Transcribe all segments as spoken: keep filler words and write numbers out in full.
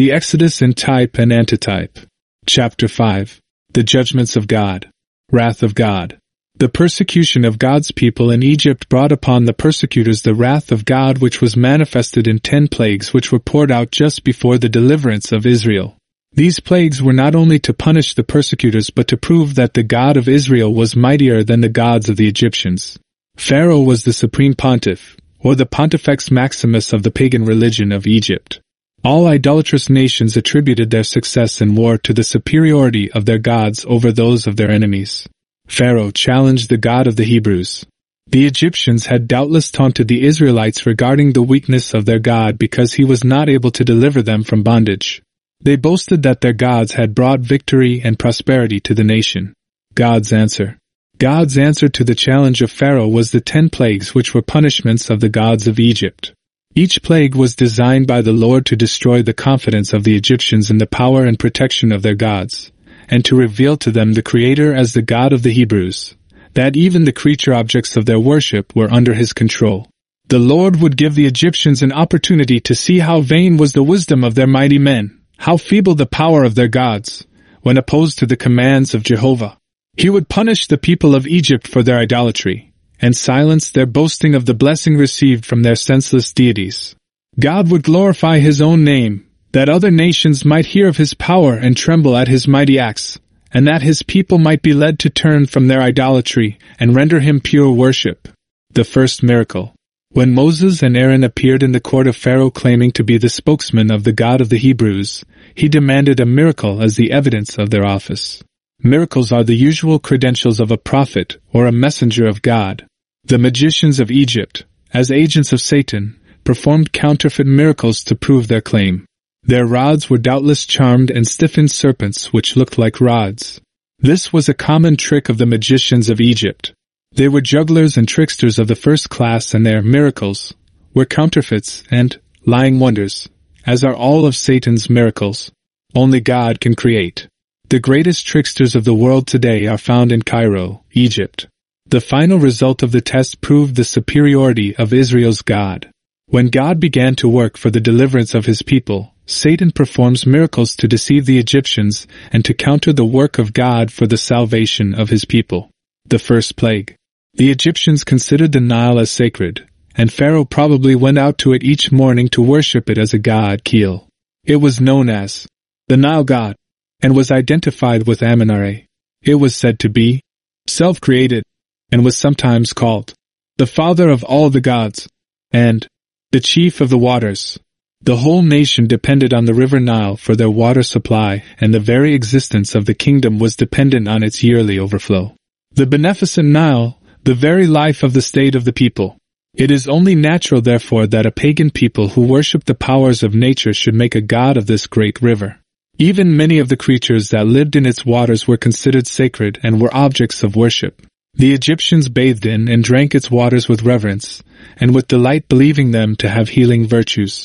The Exodus in Type and Antitype. Chapter five. The Judgments of God. Wrath of God. The persecution of God's people in Egypt brought upon the persecutors the wrath of God, which was manifested in ten plagues which were poured out just before the deliverance of Israel. These plagues were not only to punish the persecutors but to prove that the God of Israel was mightier than the gods of the Egyptians. Pharaoh was the supreme pontiff, or the Pontifex Maximus of the pagan religion of Egypt. All idolatrous nations attributed their success in war to the superiority of their gods over those of their enemies. Pharaoh challenged the God of the Hebrews. The Egyptians had doubtless taunted the Israelites regarding the weakness of their God because he was not able to deliver them from bondage. They boasted that their gods had brought victory and prosperity to the nation. God's answer. God's answer to the challenge of Pharaoh was the ten plagues, which were punishments of the gods of Egypt. Each plague was designed by the Lord to destroy the confidence of the Egyptians in the power and protection of their gods, and to reveal to them the Creator as the God of the Hebrews, that even the creature objects of their worship were under his control. The Lord would give the Egyptians an opportunity to see how vain was the wisdom of their mighty men, how feeble the power of their gods, when opposed to the commands of Jehovah. He would punish the people of Egypt for their idolatry, and silence their boasting of the blessing received from their senseless deities. God would glorify his own name, that other nations might hear of his power and tremble at his mighty acts, and that his people might be led to turn from their idolatry and render him pure worship. The first miracle. When Moses and Aaron appeared in the court of Pharaoh claiming to be the spokesman of the God of the Hebrews, he demanded a miracle as the evidence of their office. Miracles are the usual credentials of a prophet or a messenger of God. The magicians of Egypt, as agents of Satan, performed counterfeit miracles to prove their claim. Their rods were doubtless charmed and stiffened serpents which looked like rods. This was a common trick of the magicians of Egypt. They were jugglers and tricksters of the first class, and their miracles were counterfeits and lying wonders, as are all of Satan's miracles. Only God can create. The greatest tricksters of the world today are found in Cairo, Egypt. The final result of the test proved the superiority of Israel's God. When God began to work for the deliverance of his people, Satan performs miracles to deceive the Egyptians and to counter the work of God for the salvation of his people. The first plague. The Egyptians considered the Nile as sacred, and Pharaoh probably went out to it each morning to worship it as a god Keel. It was known as the Nile God, and was identified with Amun-Ra. It was said to be self-created, and was sometimes called the father of all the gods, and the chief of the waters. The whole nation depended on the river Nile for their water supply, and the very existence of the kingdom was dependent on its yearly overflow. The beneficent Nile, the very life of the state of the people. It is only natural, therefore, that a pagan people who worship the powers of nature should make a god of this great river. Even many of the creatures that lived in its waters were considered sacred and were objects of worship. The Egyptians bathed in and drank its waters with reverence, and with delight, believing them to have healing virtues.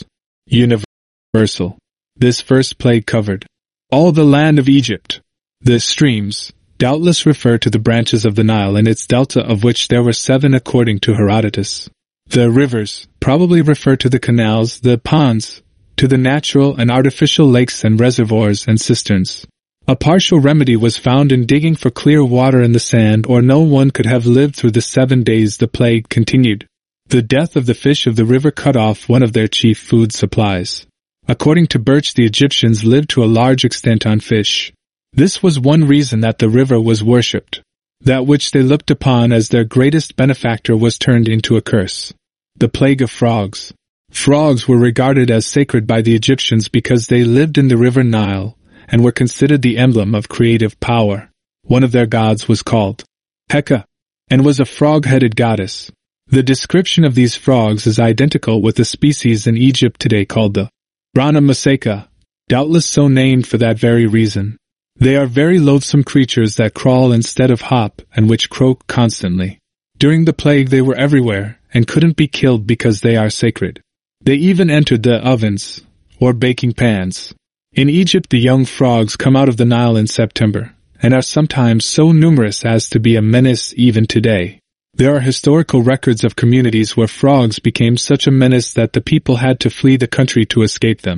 Universal. This first plague covered all the land of Egypt. The streams doubtless refer to the branches of the Nile and its delta, of which there were seven according to Herodotus. The rivers probably refer to the canals, the ponds, to the natural and artificial lakes and reservoirs and cisterns. A partial remedy was found in digging for clear water in the sand, or no one could have lived through the seven days the plague continued. The death of the fish of the river cut off one of their chief food supplies. According to Birch, the Egyptians lived to a large extent on fish. This was one reason that the river was worshipped. That which they looked upon as their greatest benefactor was turned into a curse. The plague of frogs. Frogs were regarded as sacred by the Egyptians because they lived in the river Nile and were considered the emblem of creative power. One of their gods was called Heka, and was a frog-headed goddess. The description of these frogs is identical with the species in Egypt today called the Brahma Maseka, doubtless so named for that very reason. They are very loathsome creatures that crawl instead of hop and which croak constantly. During the plague they were everywhere and couldn't be killed because they are sacred. They even entered the ovens, or baking pans. In Egypt the young frogs come out of the Nile in September, and are sometimes so numerous as to be a menace even today. There are historical records of communities where frogs became such a menace that the people had to flee the country to escape them.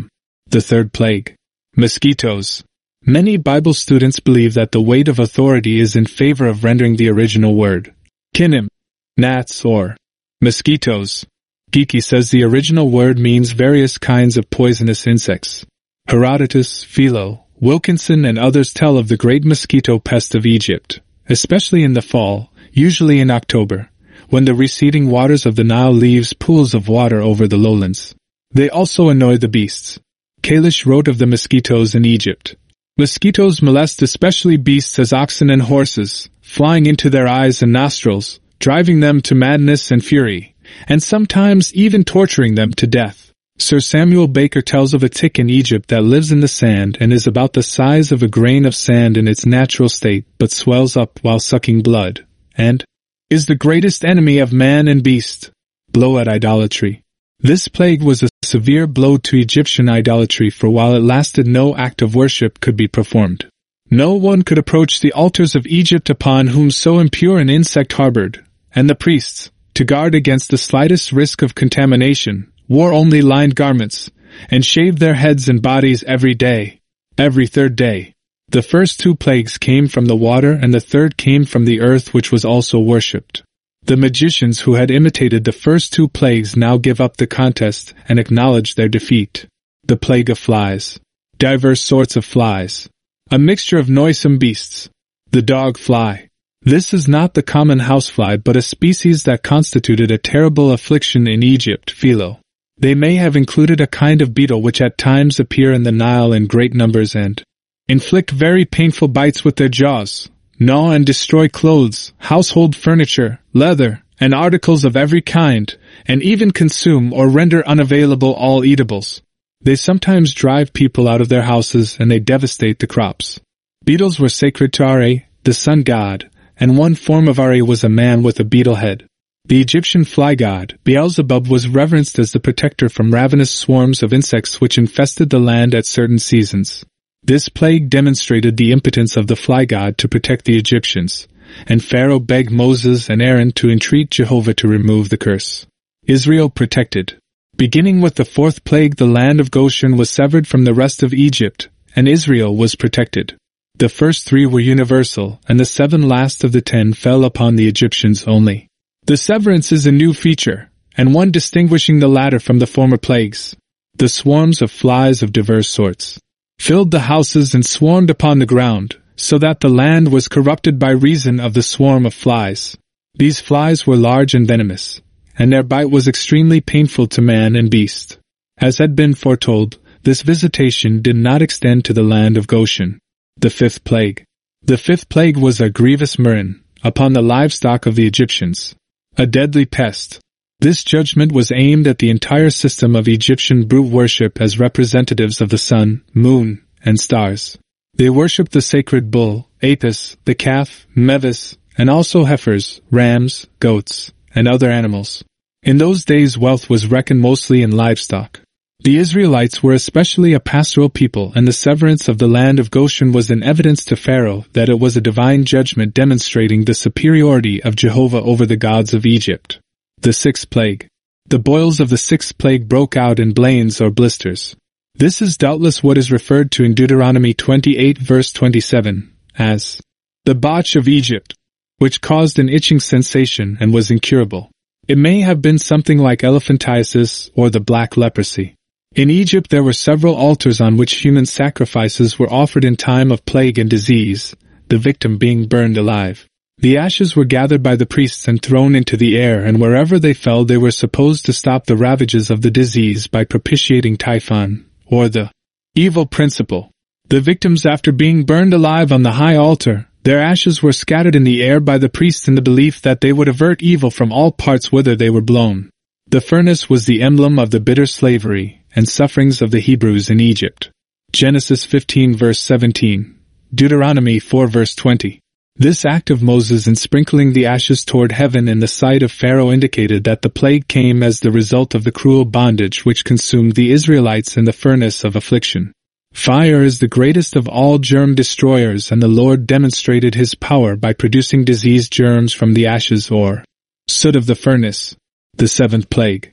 The third plague. Mosquitoes. Many Bible students believe that the weight of authority is in favor of rendering the original word, kinim, gnats or mosquitoes. Geeky says the original word means various kinds of poisonous insects. Herodotus, Philo, Wilkinson and others tell of the great mosquito pest of Egypt, especially in the fall, usually in October, when the receding waters of the Nile leaves pools of water over the lowlands. They also annoy the beasts. Kalish wrote of the mosquitoes in Egypt. Mosquitoes molest especially beasts as oxen and horses, flying into their eyes and nostrils, driving them to madness and fury, and sometimes even torturing them to death. Sir Samuel Baker tells of a tick in Egypt that lives in the sand and is about the size of a grain of sand in its natural state but swells up while sucking blood, and is the greatest enemy of man and beast. Blow at idolatry. This plague was a severe blow to Egyptian idolatry, for while it lasted no act of worship could be performed. No one could approach the altars of Egypt upon whom so impure an insect harbored, and the priests, to guard against the slightest risk of contamination, wore only lined garments, and shaved their heads and bodies every day, every third day. The first two plagues came from the water and the third came from the earth, which was also worshipped. The magicians who had imitated the first two plagues now give up the contest and acknowledge their defeat. The plague of flies. Diverse sorts of flies. A mixture of noisome beasts. The dog fly. This is not the common housefly but a species that constituted a terrible affliction in Egypt, Philo. They may have included a kind of beetle which at times appear in the Nile in great numbers and inflict very painful bites with their jaws, gnaw and destroy clothes, household furniture, leather, and articles of every kind, and even consume or render unavailable all eatables. They sometimes drive people out of their houses and they devastate the crops. Beetles were sacred to Ra, the sun god, and one form of Ra was a man with a beetle head. The Egyptian fly god, Beelzebub, was reverenced as the protector from ravenous swarms of insects which infested the land at certain seasons. This plague demonstrated the impotence of the fly god to protect the Egyptians, and Pharaoh begged Moses and Aaron to entreat Jehovah to remove the curse. Israel protected. Beginning with the fourth plague, the land of Goshen was severed from the rest of Egypt, and Israel was protected. The first three were universal, and the seven last of the ten fell upon the Egyptians only. The severance is a new feature, and one distinguishing the latter from the former plagues. The swarms of flies of diverse sorts filled the houses and swarmed upon the ground, so that the land was corrupted by reason of the swarm of flies. These flies were large and venomous, and their bite was extremely painful to man and beast. As had been foretold, this visitation did not extend to the land of Goshen. The fifth plague. The fifth plague was a grievous murrain upon the livestock of the Egyptians, a deadly pest. This judgment was aimed at the entire system of Egyptian brute worship as representatives of the sun, moon, and stars. They worshipped the sacred bull, Apis, the calf, Mevis, and also heifers, rams, goats, and other animals. In those days wealth was reckoned mostly in livestock. The Israelites were especially a pastoral people, and the severance of the land of Goshen was an evidence to Pharaoh that it was a divine judgment demonstrating the superiority of Jehovah over the gods of Egypt. The sixth plague. The boils of the sixth plague broke out in blains or blisters. This is doubtless what is referred to in Deuteronomy twenty-eight verse twenty-seven, as the botch of Egypt, which caused an itching sensation and was incurable. It may have been something like elephantiasis or the black leprosy. In Egypt there were several altars on which human sacrifices were offered in time of plague and disease, the victim being burned alive. The ashes were gathered by the priests and thrown into the air, and wherever they fell they were supposed to stop the ravages of the disease by propitiating Typhon, or the evil principle. The victims, after being burned alive on the high altar, their ashes were scattered in the air by the priests in the belief that they would avert evil from all parts whither they were blown. The furnace was the emblem of the bitter slavery and sufferings of the Hebrews in Egypt. Genesis fifteen verse seventeen, Deuteronomy four verse twenty. This act of Moses in sprinkling the ashes toward heaven in the sight of Pharaoh indicated that the plague came as the result of the cruel bondage which consumed the Israelites in the furnace of affliction. Fire is the greatest of all germ destroyers, and the Lord demonstrated his power by producing disease germs from the ashes or soot of the furnace. The seventh plague.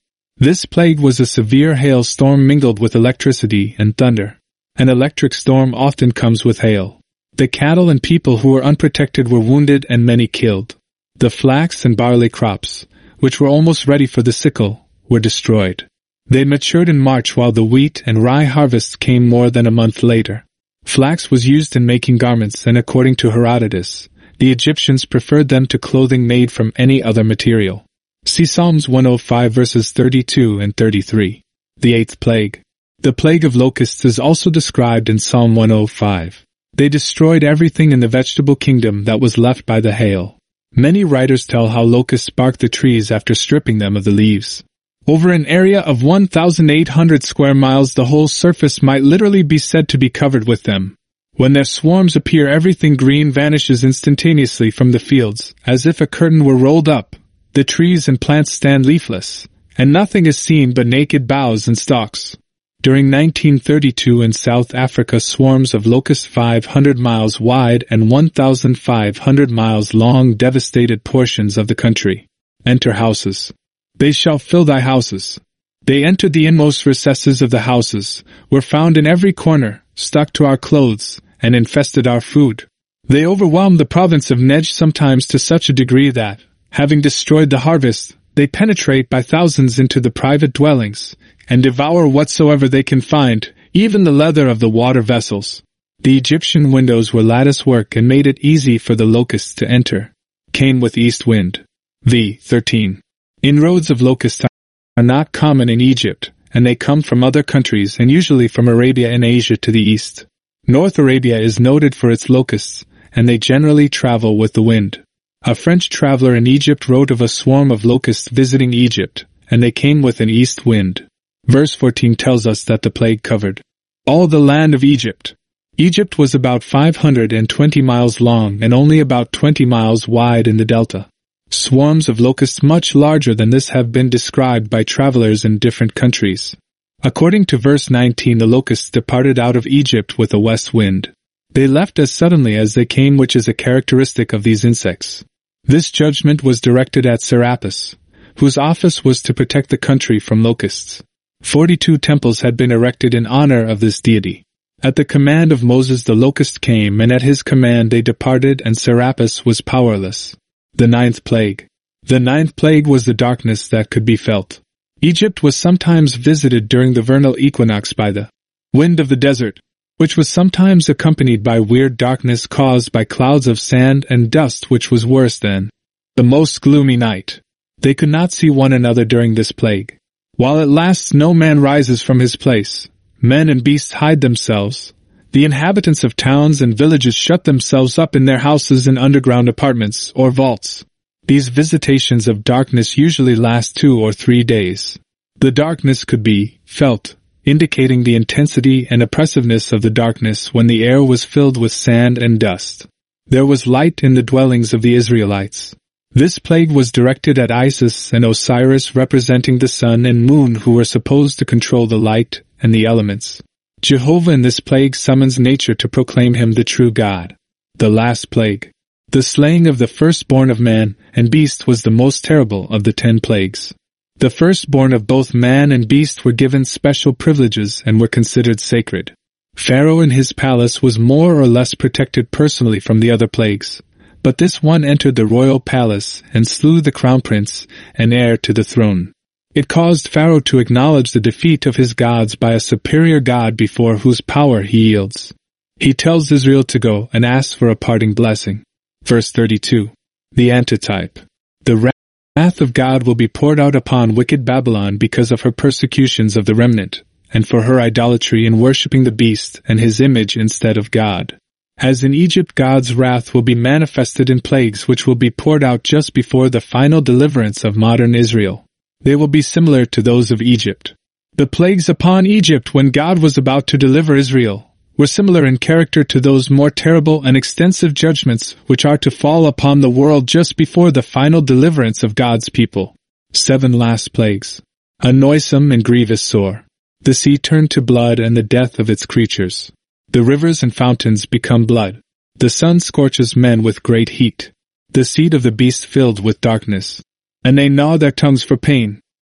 This plague was a severe hailstorm mingled with electricity and thunder. An electric storm often comes with hail. The cattle and people who were unprotected were wounded and many killed. The flax and barley crops, which were almost ready for the sickle, were destroyed. They matured in March while the wheat and rye harvests came more than a month later. Flax was used in making garments, and according to Herodotus, the Egyptians preferred them to clothing made from any other material. See Psalms one oh five verses thirty-two and thirty-three. The eighth plague. The plague of locusts is also described in Psalm one oh five. They destroyed everything in the vegetable kingdom that was left by the hail. Many writers tell how locusts bark the trees after stripping them of the leaves. Over an area of one thousand eight hundred square miles, the whole surface might literally be said to be covered with them. When their swarms appear, everything green vanishes instantaneously from the fields, as if a curtain were rolled up. The trees and plants stand leafless, and nothing is seen but naked boughs and stalks. During nineteen thirty-two in South Africa, swarms of locusts five hundred miles wide and one thousand five hundred miles long devastated portions of the country. Enter houses. They shall fill thy houses. They entered the inmost recesses of the houses, were found in every corner, stuck to our clothes, and infested our food. They overwhelmed the province of Nej sometimes to such a degree that, having destroyed the harvest, they penetrate by thousands into the private dwellings, and devour whatsoever they can find, even the leather of the water vessels. The Egyptian windows were lattice work and made it easy for the locusts to enter. Came with east wind. V. thirteen. Inroads of locusts are not common in Egypt, and they come from other countries and usually from Arabia and Asia to the east. North Arabia is noted for its locusts, and they generally travel with the wind. A French traveler in Egypt wrote of a swarm of locusts visiting Egypt, and they came with an east wind. Verse fourteen tells us that the plague covered all the land of Egypt. Egypt was about five hundred twenty miles long and only about twenty miles wide in the delta. Swarms of locusts much larger than this have been described by travelers in different countries. According to verse nineteen, the locusts departed out of Egypt with a west wind. They left as suddenly as they came, which is a characteristic of these insects. This judgment was directed at Serapis, whose office was to protect the country from locusts. Forty-two temples had been erected in honor of this deity. At the command of Moses the locust came, and at his command they departed, and Serapis was powerless. The ninth plague. The ninth plague was the darkness that could be felt. Egypt was sometimes visited during the vernal equinox by the wind of the desert, which was sometimes accompanied by weird darkness caused by clouds of sand and dust, which was worse than the most gloomy night. They could not see one another during this plague. While it lasts, no man rises from his place. Men and beasts hide themselves. The inhabitants of towns and villages shut themselves up in their houses in underground apartments or vaults. These visitations of darkness usually last two or three days. The darkness could be felt, indicating the intensity and oppressiveness of the darkness when the air was filled with sand and dust. There was light in the dwellings of the Israelites. This plague was directed at Isis and Osiris, representing the sun and moon, who were supposed to control the light and the elements. Jehovah in this plague summons nature to proclaim him the true God. The last plague. The slaying of the firstborn of man and beast was the most terrible of the ten plagues. The firstborn of both man and beast were given special privileges and were considered sacred. Pharaoh in his palace was more or less protected personally from the other plagues, but this one entered the royal palace and slew the crown prince and heir to the throne. It caused Pharaoh to acknowledge the defeat of his gods by a superior god before whose power he yields. He tells Israel to go and ask for a parting blessing. Verse thirty-two. The antitype. The wrath of God will be poured out upon wicked Babylon because of her persecutions of the remnant, and for her idolatry in worshipping the beast and his image instead of God. As in Egypt, God's wrath will be manifested in plagues which will be poured out just before the final deliverance of modern Israel. They will be similar to those of Egypt. The plagues upon Egypt when God was about to deliver Israel were similar in character to those more terrible and extensive judgments which are to fall upon the world just before the final deliverance of God's people. Seven last plagues. A noisome and grievous sore. The sea turned to blood and the death of its creatures. The rivers and fountains become blood. The sun scorches men with great heat. The seed of the beast filled with darkness. And they gnaw their tongues for pain.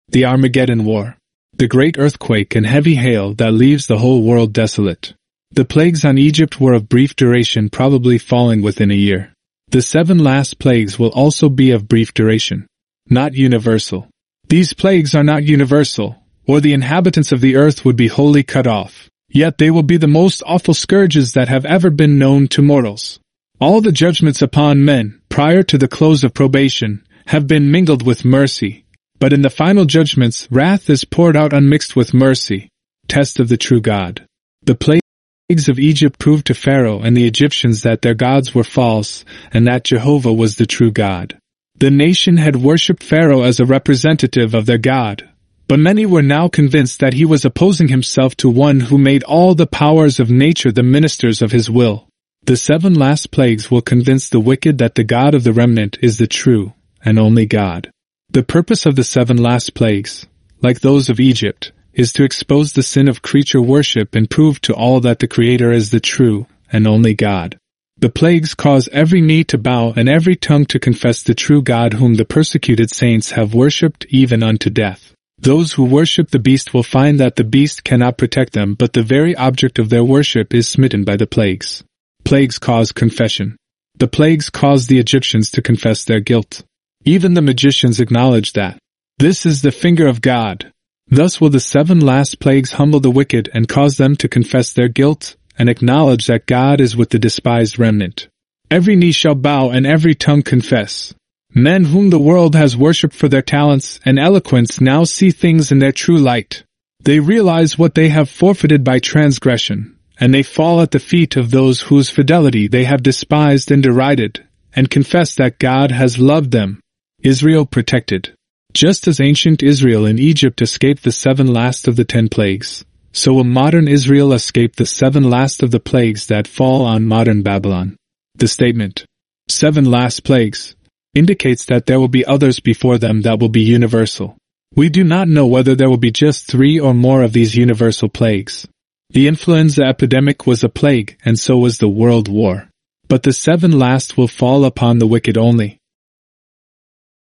the Armageddon War, the great earthquake and heavy hail that leaves the whole world desolate. The plagues on Egypt were of brief duration, probably falling within a year. The seven last plagues will also be of brief duration, not universal. These plagues are not universal, or the inhabitants of the earth would be wholly cut off. Yet they will be the most awful scourges that have ever been known to mortals. All the judgments upon men, prior to the close of probation, have been mingled with mercy, but in the final judgments wrath is poured out unmixed with mercy. Test of the true God. The plagues of Egypt proved to Pharaoh and the Egyptians that their gods were false, and that Jehovah was the true God. The nation had worshipped Pharaoh as a representative of their God, but many were now convinced that he was opposing himself to one who made all the powers of nature the ministers of his will. The seven last plagues will convince the wicked that the God of the remnant is the true and only God. The purpose of the seven last plagues, like those of Egypt, is to expose the sin of creature worship and prove to all that the Creator is the true and only God. The plagues cause every knee to bow and every tongue to confess the true God whom the persecuted saints have worshipped even unto death. Those who worship the beast will find that the beast cannot protect them, but the very object of their worship is smitten by the plagues. Plagues cause confession. The plagues caused the Egyptians to confess their guilt. Even the magicians acknowledge that this is the finger of God. Thus will the seven last plagues humble the wicked and cause them to confess their guilt and acknowledge that God is with the despised remnant. Every knee shall bow and every tongue confess. Men whom the world has worshipped for their talents and eloquence now see things in their true light. They realize what they have forfeited by transgression, and they fall at the feet of those whose fidelity they have despised and derided, and confess that God has loved them. Israel protected. Just as ancient Israel in Egypt escaped the seven last of the ten plagues, so will modern Israel escape the seven last of the plagues that fall on modern Babylon. The statement, seven last plagues, indicates that there will be others before them that will be universal. We do not know whether there will be just three or more of these universal plagues. The influenza epidemic was a plague, and so was the World War. But the seven last will fall upon the wicked only.